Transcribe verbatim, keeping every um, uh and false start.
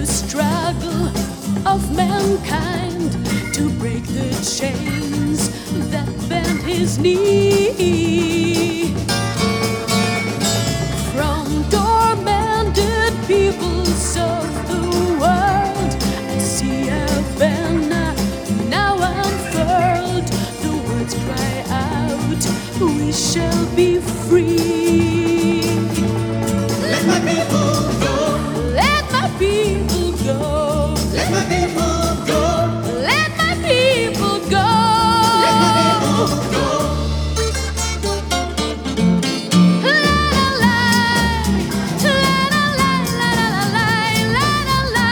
the struggle of mankind to break the chains that bend his knee. From tormented peoples of the world, I see a banner now unfurled. The words cry out, we shall be free. Let my people go. Let my people go. Let my people